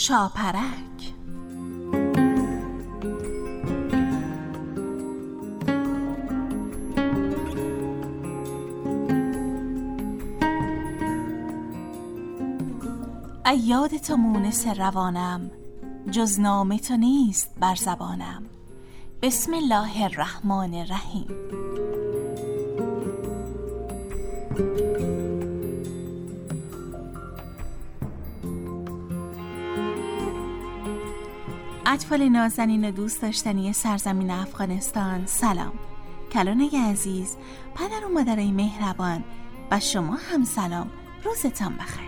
شاپرک. ای یاد تو مونس روانم، جز نام تو نیست بر زبانم. بسم الله الرحمن الرحیم. اطفال نازنین و دوست داشتنی سرزمین افغانستان، سلام. کلانه عزیز، پدر و مادرای مهربان و شما هم سلام. روزتان بخیر.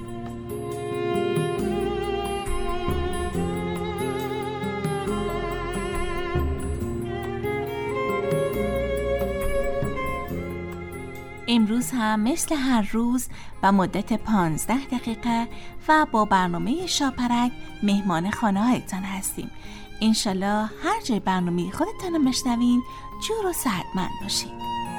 امروز هم مثل هر روز و مدت 15 دقیقه و با برنامه شاپرک مهمان خانه هایتان هستیم. انشالله هر جای برنامه خودتان رو مشنوین جور و صحتمند باشید.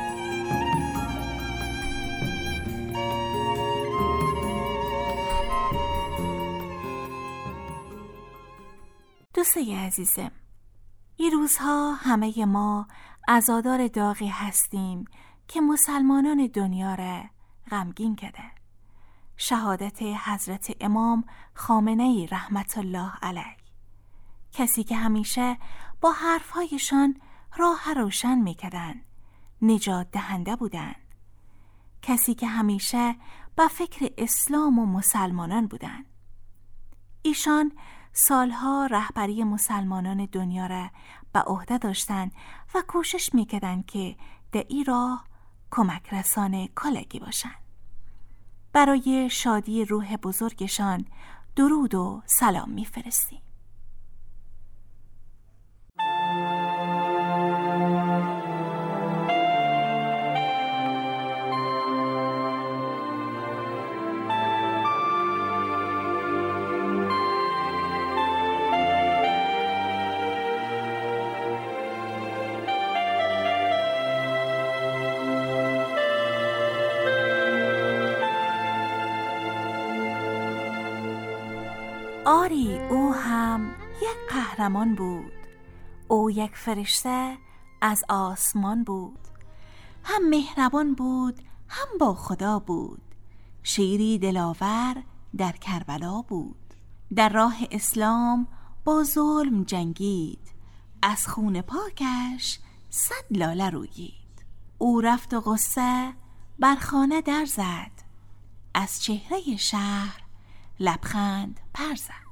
دوستای عزیزم، این روزها همه ما عزادار داغی هستیم که مسلمانان دنیا را غمگین کرده. شهادت حضرت امام خامنه‌ای رحمت الله علیه، کسی که همیشه با حرفهایشان راه روشن می‌کردند، نجات دهنده بودند، کسی که همیشه با فکر اسلام و مسلمانان بودند. ایشان سالها رهبری مسلمانان دنیا را به عهده داشتند و کوشش می‌کردند که در این راه کمک رسان کالگی باشند. برای شادی روح بزرگشان درود و سلام می‌فرستیم. آری او هم یک قهرمان بود، او یک فرشته از آسمان بود، هم مهربان بود هم با خدا بود، شیری دلاور در کربلا بود، در راه اسلام با ظلم جنگید، از خون پاکش 100 لاله رویید. او رفت و غصه بر خانه در زد، از چهره شهر لبخند پر زد.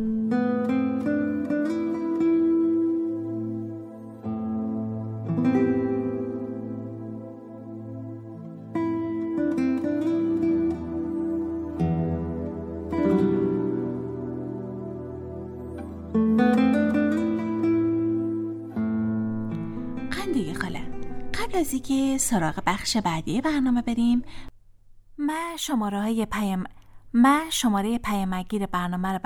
قنده خاله، قبل از اینکه سراغ بخش بعدی برنامه بریم، من شماره پیامگیر برنامه رو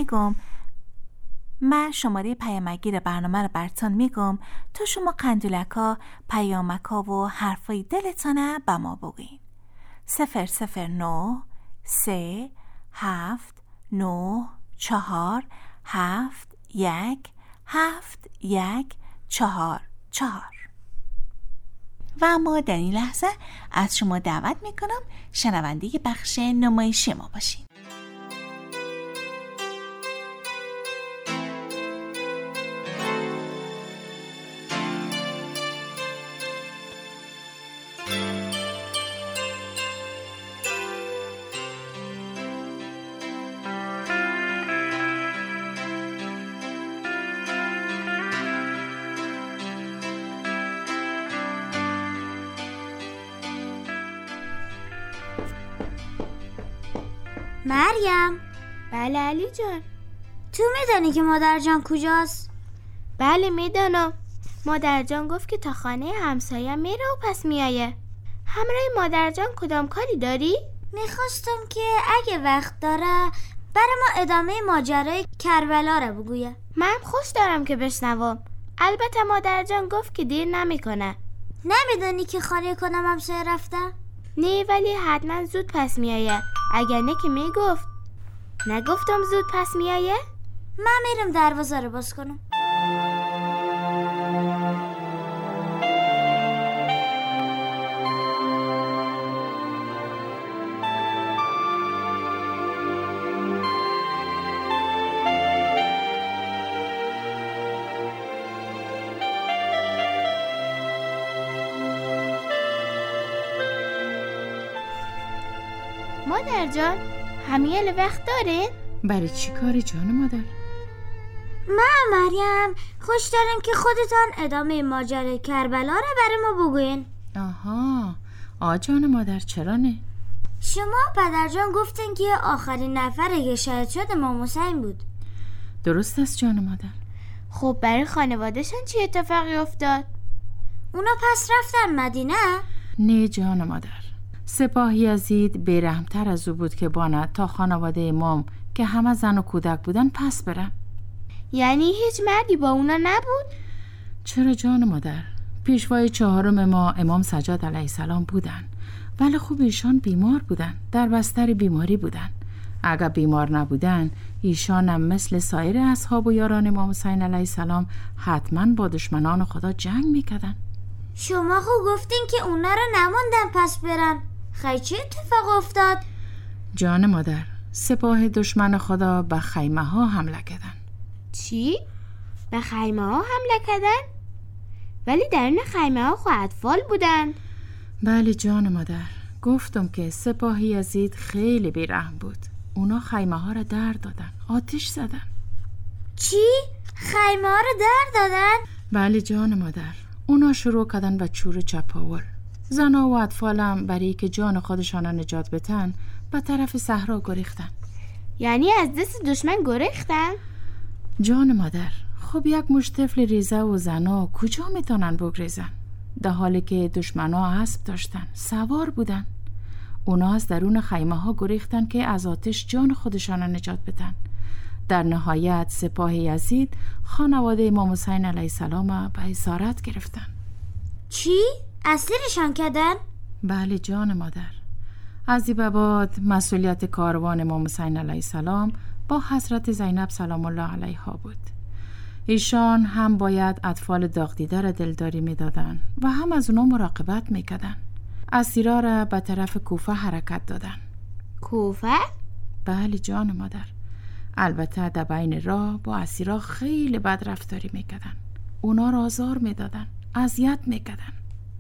براتون میگم تو شما قندولکا، پیامکا و حرفای دلتانه به ما بگین. 009 3 7 9 4 7 1 7 1 4 4. و اما در این لحظه از شما دعوت میکنم شنونده بخش نمایشی ما باشید. مریم. بله علی جان. تو میدونی که مادر جان کجاست؟ بله میدونم. مادر جان گفت که تا خانه همسایه میره و پس میایه. همراه مادر جان کدام کاری داری؟ میخواستم که اگه وقت داره برای ما ادامه ماجرای کربلا رو بگویه. من خوش دارم که بشنوم. البته مادر جان گفت که دیر نمیکنه. نمیدونی که خانه کنم همسایه رفته؟ نه ولی حتما زود پس میایه. اگر نه که میگفت. نگفتم زود پس میایه؟ من میرم دروازه رو باز کنم. مادر جان، همیل وقت دارین؟ برای چی کاری جان مادر؟ من مریم خوش دارم که خودتان ادامه ماجرای کربلا رو برای ما بگوین. آها جان مادر، چرا نه؟ شما پدرجان گفتن که آخرین نفر که شهید شد امام حسین بود. درست است جان مادر. خب برای خانوادهشان چی اتفاقی افتاد؟ اونا پس رفتن مدینه؟ نه جان مادر، سپاه یزید بیرحمتر از او بود که باند تا خانواده امام که همه زن و کودک بودن پس برن. یعنی هیچ مردی با اونا نبود؟ چرا جان مادر، پیشوای چهارم ما امام سجاد علیه السلام بودن، ولی خوب ایشان بیمار بودن، در بستر بیماری بودن. اگر بیمار نبودن ایشان هم مثل سایر اصحاب و یاران امام حسین علیه السلام حتما با دشمنان خدا جنگ میکردن. شما خود گفتین که اونا رو نموندن پس برن. خیلی چه اتفاق افتاد؟ جان مادر، سپاه دشمن خدا به خیمه ها حمله کردن. چی؟ به خیمه ها حمله کردن؟ ولی در این خیمه ها خود اطفال بودن. بله جان مادر، گفتم که سپاه یزید خیلی بیرحم بود. اونا خیمه ها را در دادن، آتش زدن. چی؟ خیمه ها رو در دادن؟ بله جان مادر، اونا شروع کردن به چور چپاول. زنا و اطفالم برای که جان خودشان را نجات بدن به طرف صحرا گریختن. یعنی از دست دشمن گریختن؟ جان مادر، خب یک مشت طفل ریزه و زنا کجا میتونن بگریزن؟ در حالی که دشمنا اسب داشتن، سوار بودن. اونا از درون خیمه ها گریختن که از آتش جان خودشان را نجات بدن. در نهایت سپاه یزید خانواده امام حسین علیه السلام به اسارت گرفتن. چی؟ اسیرشان کردن؟ بله جان مادر. از این به بعد مسئولیت کاروان امام حسین علیه السلام با حضرت زینب سلام الله علیها بود. ایشان هم باید اطفال داغ دیده را دلداری می دادن و هم از اونا مراقبت می کردن. اسیرا را به طرف کوفه حرکت دادن. کوفه؟ بله جان مادر. البته در بین راه با اسیرا خیلی بد رفتاری می کردن. اونا را آزار می دادن، اذیت می کردن.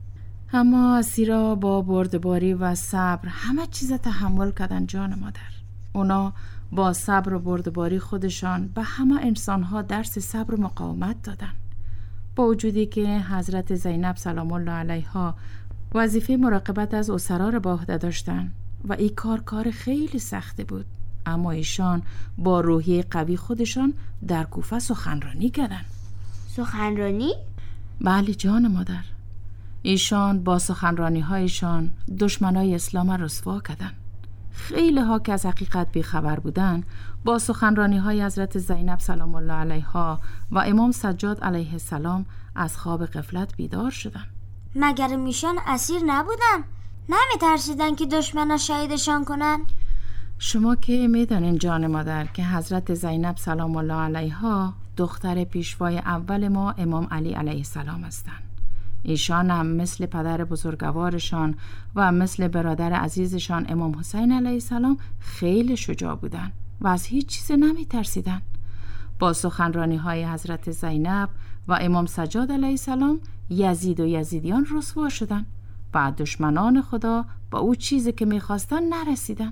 اما اسیرا با بردباری و صبر همه چیز تحمل کردن جان مادر. اونا با صبر و بردباری خودشان به همه انسانها درس صبر و مقاومت دادن. با وجودی که حضرت زینب سلام الله علیها وظیفه مراقبت از اسرا را به عهده داشتن و این کار خیلی سختی بود، اما ایشان با روحیه قوی خودشان در کوفه سخنرانی کردن. سخنرانی؟ بله جان مادر. ایشان با سخنرانی هایشان دشمنای اسلام رسوا کردن. خیلی ها که از حقیقت بیخبر بودن با سخنرانی های حضرت زینب سلام الله علیها و امام سجاد علیه السلام از خواب غفلت بیدار شدن. مگر میشان اسیر نبودن؟ نمی ترسیدن که دشمنا شهیدشان کنن؟ شما که میدانین جان مادر که حضرت زینب سلام الله علیها دختر پیشوای اول ما امام علی علیه السلام هستند. ایشان هم مثل پدر بزرگوارشان و مثل برادر عزیزشان امام حسین علیه السلام خیلی شجاع بودن و از هیچ چیز نمی ترسیدن. با سخنرانی های حضرت زینب و امام سجاد علیه السلام یزید و یزیدیان رسوا شدن و دشمنان خدا با او چیزی که میخواستن نرسیدن.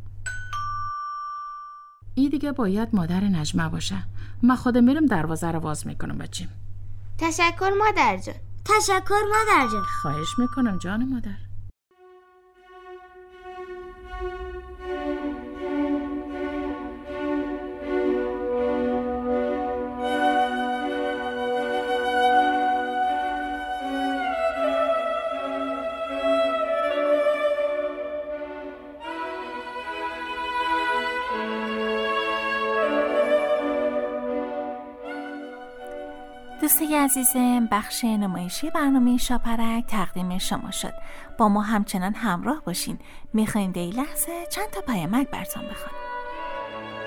این دیگه باید مادر نجمه باشه. من خودم میرم دروازه رو باز میکنم بچیم. تشکر مادر جان. تشکر مادر جان. خواهش میکنم جان مادر. دوستای عزیزم، بخش نمایشی برنامه شاپرک تقدیم شما شد. با ما همچنان همراه باشین. میخوایم در این لحظه چند تا پیامک براتون بخونیم.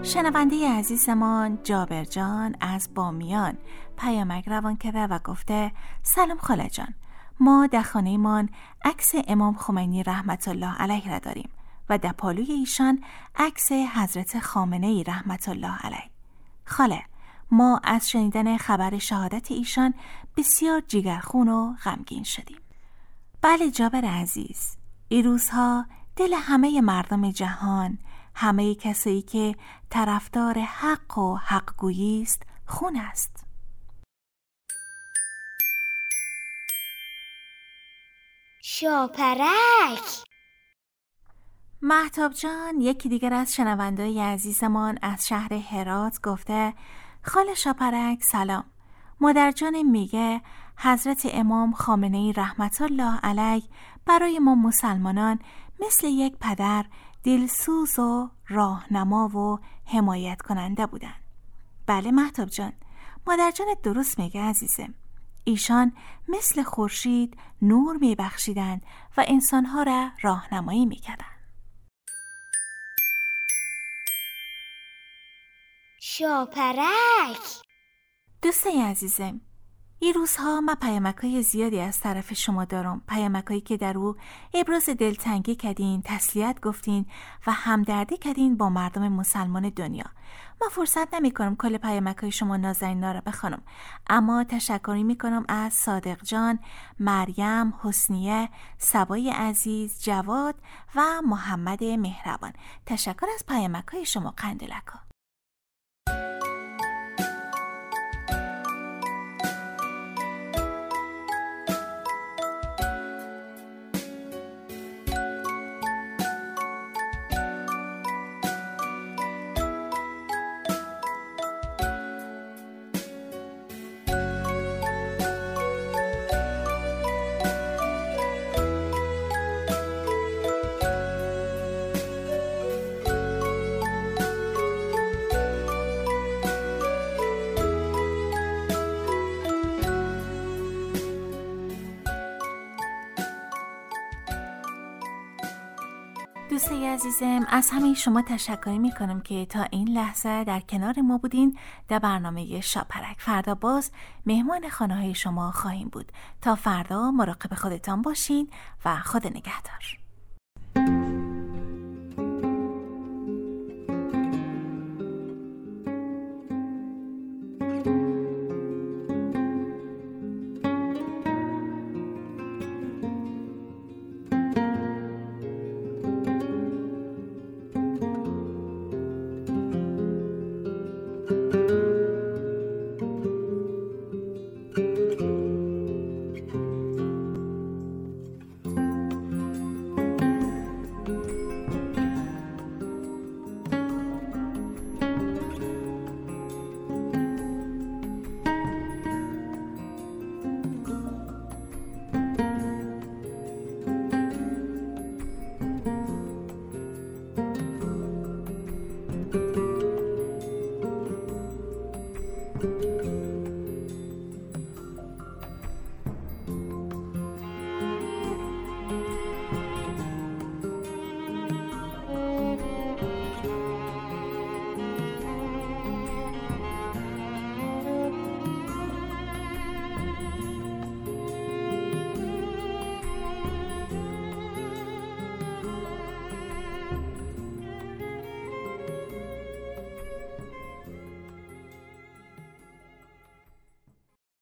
شنونده عزیزمان جابر جان از بامیان پیامک روان کرده و گفته سلام خاله جان، ما در خانه‌مان عکس امام خمینی رحمت الله علیه را داریم و در پالوی ایشان عکس حضرت خامنه‌ای رحمت الله علیه. خاله، ما از شنیدن خبر شهادت ایشان بسیار جگرخون و غمگین شدیم. بله جابر عزیز، این روزها دل همه مردم جهان، همه کسایی که طرفدار حق و حقگویی است، خون است. شاپرک. مهتاب جان، یکی دیگر از شنونده‌های عزیزمان از شهر هرات گفته خاله شاپرک سلام. مادر جان میگه حضرت امام خامنه‌ای رحمت الله علیه برای ما مسلمانان مثل یک پدر دلسوز و راهنما و حمایت کننده بودن. بله مهتاب جان، مادر جانت درست میگه عزیزم. ایشان مثل خورشید نور میبخشیدن و انسانها را راهنمایی میکردن. شاپرک. دوستای عزیزم، این روزها من پیامک‌های زیادی از طرف شما دارم، پیامک‌هایی که در او ابراز دلتنگی کردین، تسلیت گفتین و همدردی کردین با مردم مسلمان دنیا. من فرصت نمی‌کنم کل پیامک‌های شما نازنینا را بخوانم، اما تشکری می‌کنم از صادق جان، مریم، حسنیه، صبای عزیز، جواد و محمد مهربان. تشکر از پیامک‌های شما قندلک‌ها. دوستای عزیزم، از همه شما تشکر میکنم که تا این لحظه در کنار ما بودین در برنامه شاپرک. فردا باز مهمان خانه‌های شما خواهیم بود. تا فردا مراقب خودتان باشین و خدا نگهدار.